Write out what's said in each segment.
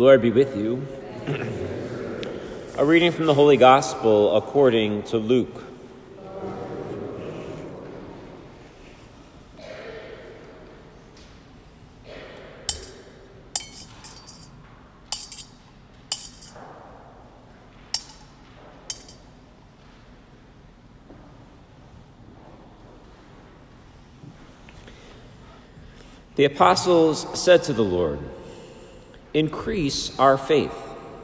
Lord be with you. A reading from the Holy Gospel according to Luke. The apostles said to the Lord, "Increase our faith."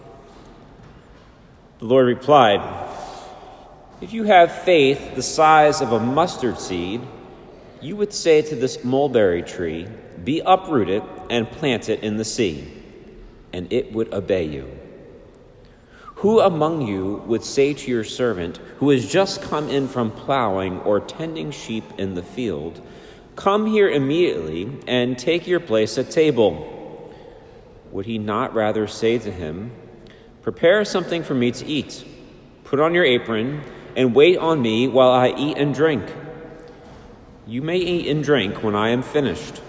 The Lord replied, "If you have faith the size of a mustard seed, you would say to this mulberry tree, 'Be uprooted and planted in the sea,' and it would obey you. Who among you would say to your servant who has just come in from plowing or tending sheep in the field, 'Come here immediately and take your place at table'? Would he not rather say to him, 'Prepare something for me to eat. Put on your apron and wait on me while I eat and drink. You may eat and drink when I am finished'?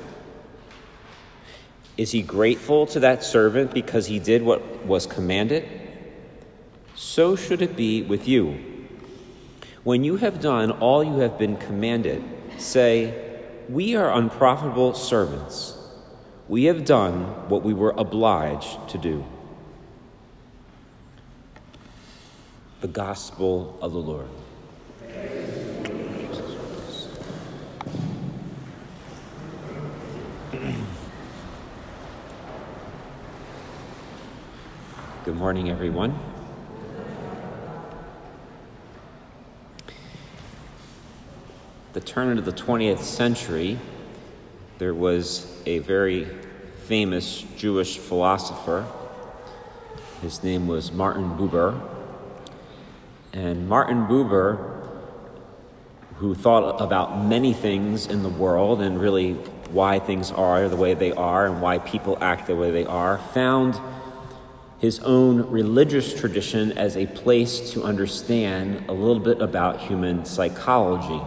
Is he grateful to that servant because he did what was commanded? So should it be with you. When you have done all you have been commanded, say, 'We are unprofitable servants. We have done what we were obliged to do.'" The Gospel of the Lord. Good morning, everyone. The turn of the 20th century, there was a very famous Jewish philosopher. His name was Martin Buber. And Martin Buber, who thought about many things in the world and really why things are the way they are and why people act the way they are, found his own religious tradition as a place to understand a little bit about human psychology.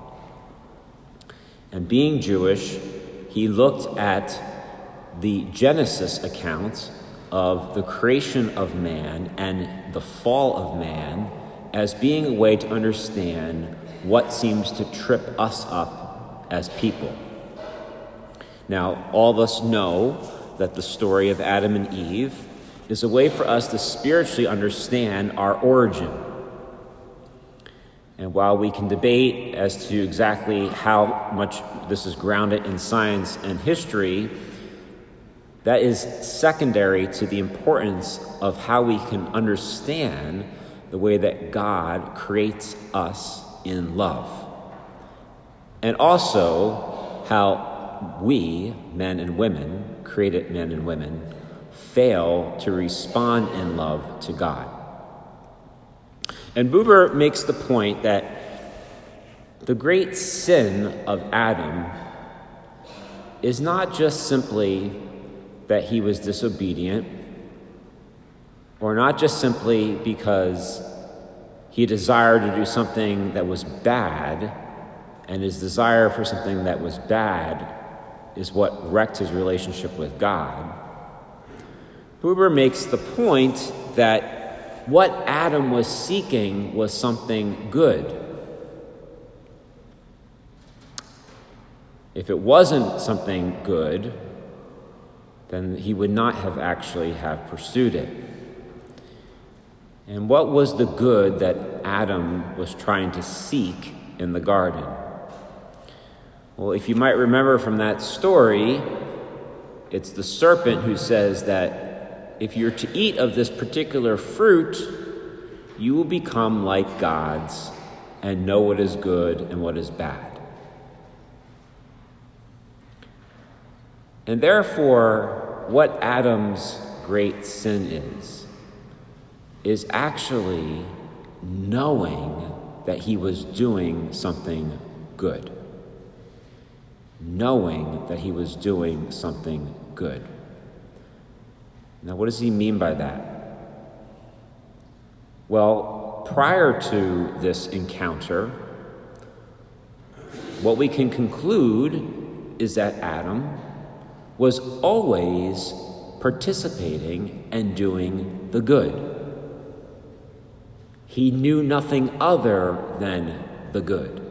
And being Jewish, he looked at the Genesis account of the creation of man and the fall of man as being a way to understand what seems to trip us up as people. Now, all of us know that the story of Adam and Eve is a way for us to spiritually understand our origin. And while we can debate as to exactly how much this is grounded in science and history, that is secondary to the importance of how we can understand the way that God creates us in love. And also how we, men and women, created men and women, fail to respond in love to God. And Buber makes the point that the great sin of Adam is not just simply that he was disobedient, or not just simply because he desired to do something that was bad, and his desire for something that was bad is what wrecked his relationship with God. Buber makes the point that what Adam was seeking was something good. If it wasn't something good, then he would not have actually have pursued it. And what was the good that Adam was trying to seek in the garden? Well, if you might remember from that story, it's the serpent who says that if you're to eat of this particular fruit, you will become like gods and know what is good and what is bad. And therefore, what Adam's great sin is actually knowing that he was doing something good. Knowing that he was doing something good. Now, what does he mean by that? Well, prior to this encounter, what we can conclude is that Adam was always participating and doing the good. He knew nothing other than the good.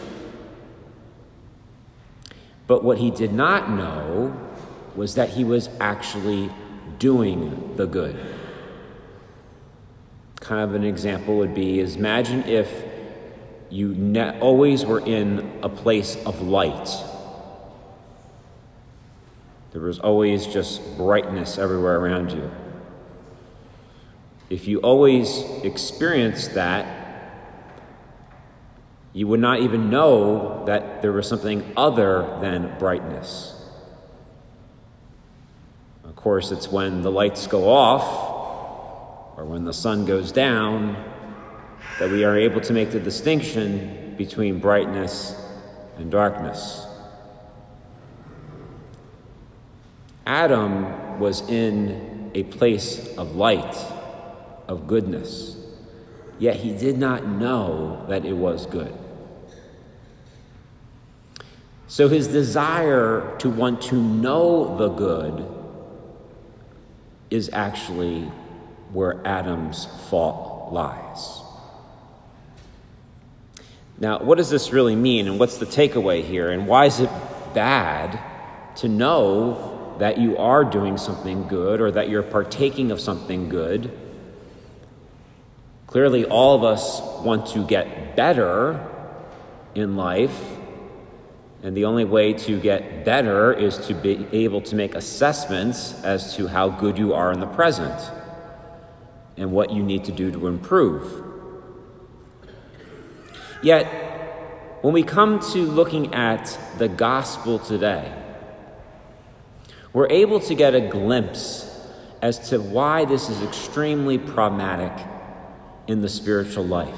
But what he did not know was that he was actually doing the good. Kind of an example would be, imagine if you always were in a place of light. There was always just brightness everywhere around you. If you always experienced that, you would not even know that there was something other than brightness. Of course, it's when the lights go off or when the sun goes down that we are able to make the distinction between brightness and darkness. Adam was in a place of light, of goodness, yet he did not know that it was good. So his desire to want to know the good is actually where Adam's fault lies. Now, what does this really mean, and what's the takeaway here, and why is it bad to know that you are doing something good or that you're partaking of something good? Clearly, all of us want to get better in life, and the only way to get better is to be able to make assessments as to how good you are in the present and what you need to do to improve. Yet, when we come to looking at the gospel today, we're able to get a glimpse as to why this is extremely problematic in the spiritual life.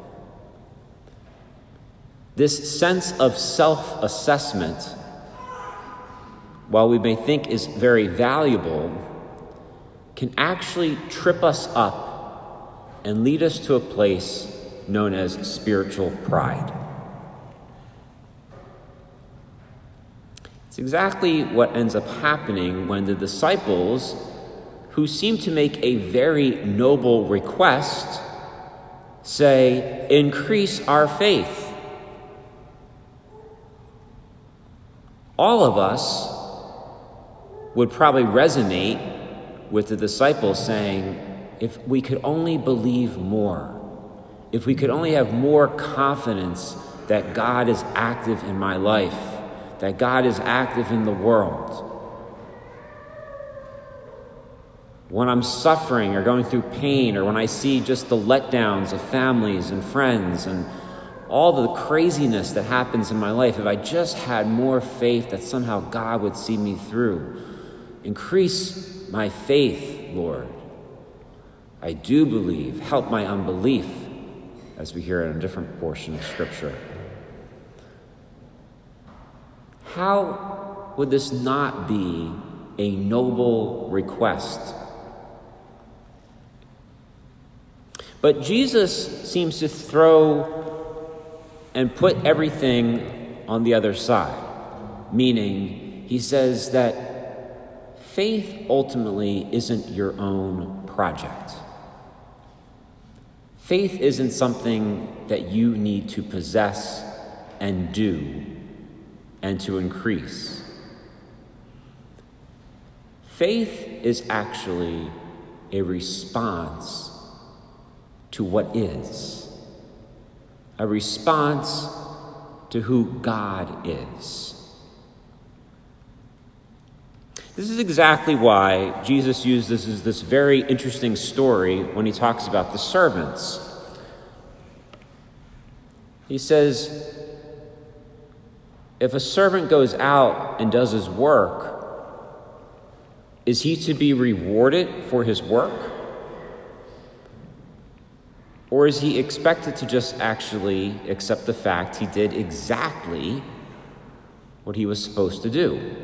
This sense of self-assessment, while we may think is very valuable, can actually trip us up and lead us to a place known as spiritual pride. It's exactly what ends up happening when the disciples, who seem to make a very noble request, say, "Increase our faith." All of us would probably resonate with the disciples saying, if we could only believe more, if we could only have more confidence that God is active in my life, that God is active in the world. When I'm suffering or going through pain, or when I see just the letdowns of families and friends and all the craziness that happens in my life, if I just had more faith that somehow God would see me through. Increase my faith, Lord. I do believe. Help my unbelief, as we hear in a different portion of Scripture. How would this not be a noble request? But Jesus seems to throw and put everything on the other side, meaning he says that faith ultimately isn't your own project. Faith isn't something that you need to possess and do and to increase. Faith is actually a response to what is. A response to who God is. This is exactly why Jesus uses this very interesting story when he talks about the servants. He says, if a servant goes out and does his work, is he to be rewarded for his work? Or is he expected to just actually accept the fact he did exactly what he was supposed to do?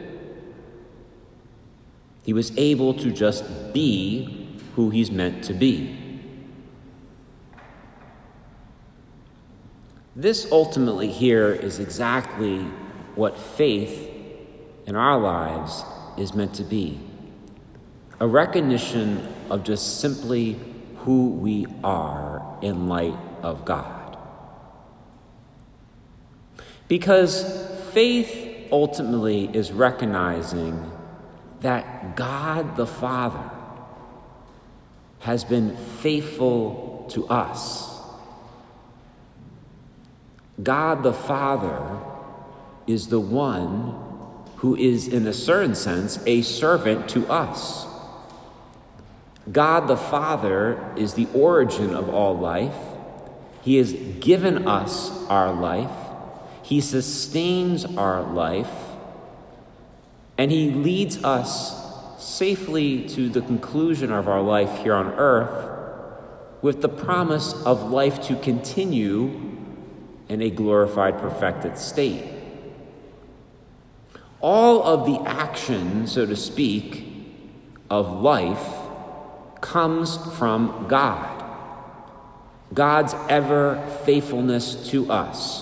He was able to just be who he's meant to be. This ultimately here is exactly what faith in our lives is meant to be. a recognition of just simply who we are in light of God. Because faith ultimately is recognizing that God the Father has been faithful to us. God the Father is the one who is, in a certain sense, a servant to us. God the Father is the origin of all life. He has given us our life. He sustains our life. And He leads us safely to the conclusion of our life here on earth with the promise of life to continue in a glorified, perfected state. All of the action, so to speak, of life comes from God. God's ever faithfulness to us.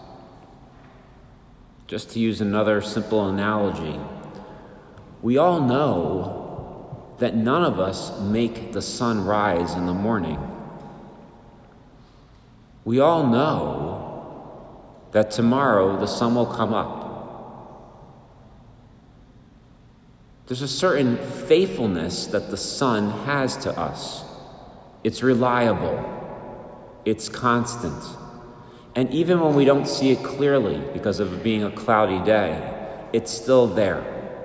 Just to use another simple analogy, we all know that none of us make the sun rise in the morning. We all know that tomorrow the sun will come up. There's a certain faithfulness that the sun has to us. It's reliable. It's constant. And even when we don't see it clearly because of it being a cloudy day, it's still there.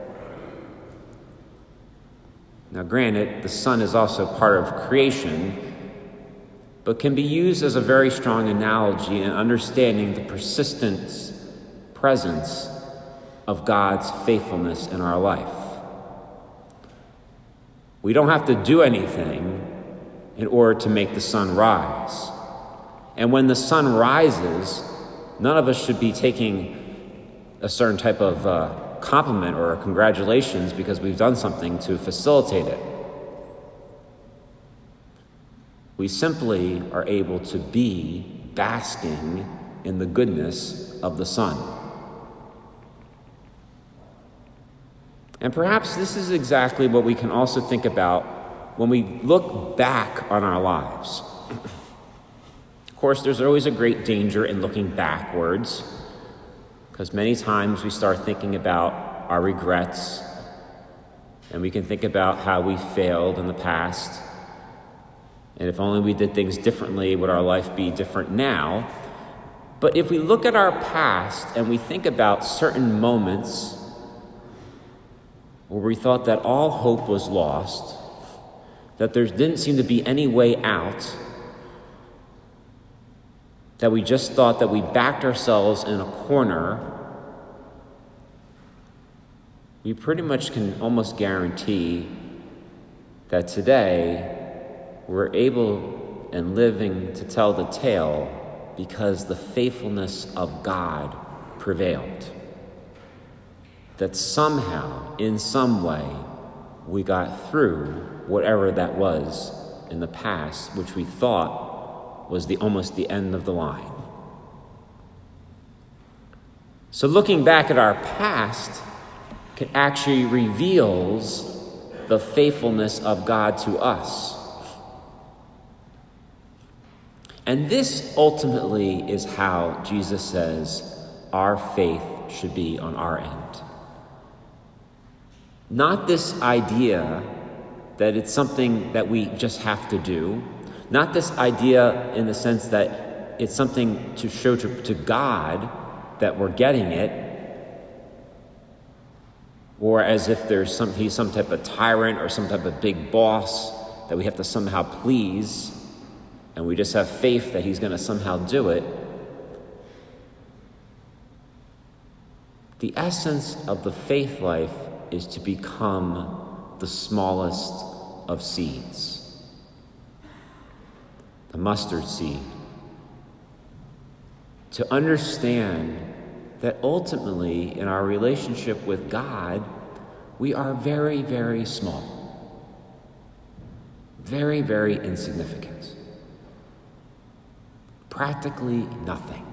Now, granted, the sun is also part of creation, but can be used as a very strong analogy in understanding the persistent presence of God's faithfulness in our life. We don't have to do anything in order to make the sun rise. And when the sun rises, none of us should be taking a certain type of compliment or congratulations because we've done something to facilitate it. We simply are able to be basking in the goodness of the sun. And perhaps this is exactly what we can also think about when we look back on our lives. Of course, there's always a great danger in looking backwards, because many times we start thinking about our regrets, and we can think about how we failed in the past, and if only we did things differently, would our life be different now? But if we look at our past and we think about certain moments where we thought that all hope was lost, that there didn't seem to be any way out, that we just thought that we backed ourselves in a corner, we pretty much can almost guarantee that today we're able and living to tell the tale because the faithfulness of God prevailed. That somehow, in some way, we got through whatever that was in the past, which we thought was almost the end of the line. So looking back at our past actually reveals the faithfulness of God to us. And this ultimately is how Jesus says our faith should be on our end. Not this idea that it's something that we just have to do. Not this idea in the sense that it's something to show to God that we're getting it, or as if he's some type of tyrant or some type of big boss that we have to somehow please, and we just have faith that he's going to somehow do it. The essence of the faith life is to become the smallest of seeds, the mustard seed. To understand that ultimately in our relationship with God, we are very, very small, very, very insignificant, practically nothing.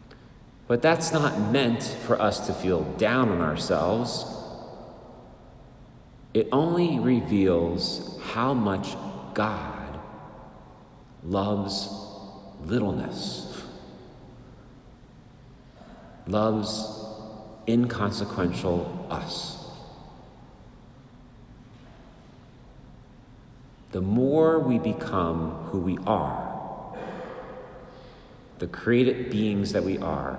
But that's not meant for us to feel down on ourselves. it only reveals how much God loves littleness, loves inconsequential us. The more we become who we are, the created beings that we are,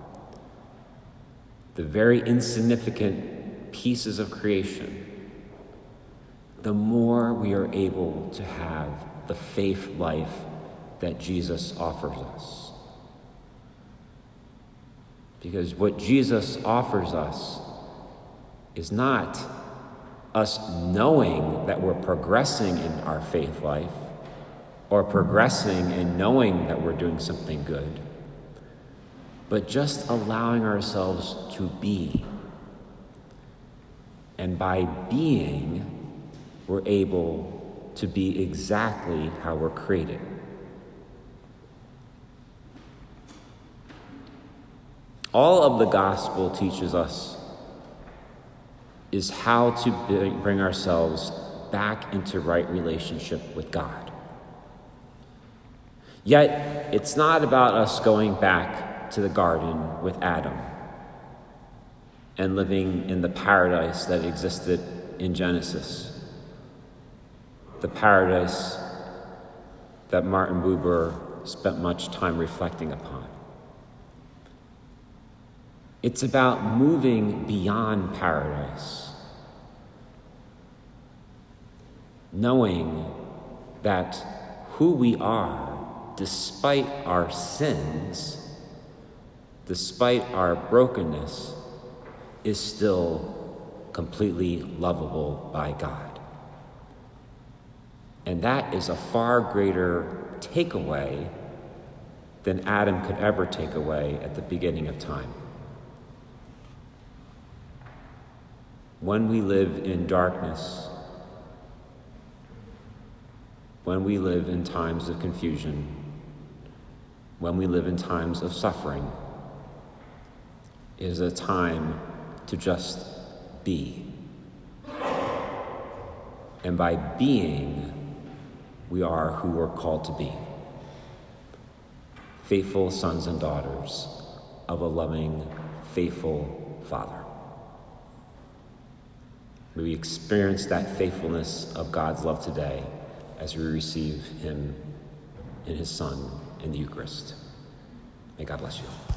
the very insignificant pieces of creation, the more we are able to have the faith life that Jesus offers us. Because what Jesus offers us is not us knowing that we're progressing in our faith life or progressing and knowing that we're doing something good, but just allowing ourselves to be. And by being, we're able to be exactly how we're created. All of the gospel teaches us is how to bring ourselves back into right relationship with God. Yet, it's not about us going back to the garden with Adam and living in the paradise that existed in Genesis. The paradise that Martin Buber spent much time reflecting upon. It's about moving beyond paradise, knowing that who we are, despite our sins, despite our brokenness, is still completely lovable by God. And that is a far greater takeaway than Adam could ever take away at the beginning of time. When we live in darkness, when we live in times of confusion, when we live in times of suffering, it is a time to just be. And by being, we are who we're called to be. Faithful sons and daughters of a loving, faithful Father. May we experience that faithfulness of God's love today as we receive him in his Son in the Eucharist. May God bless you.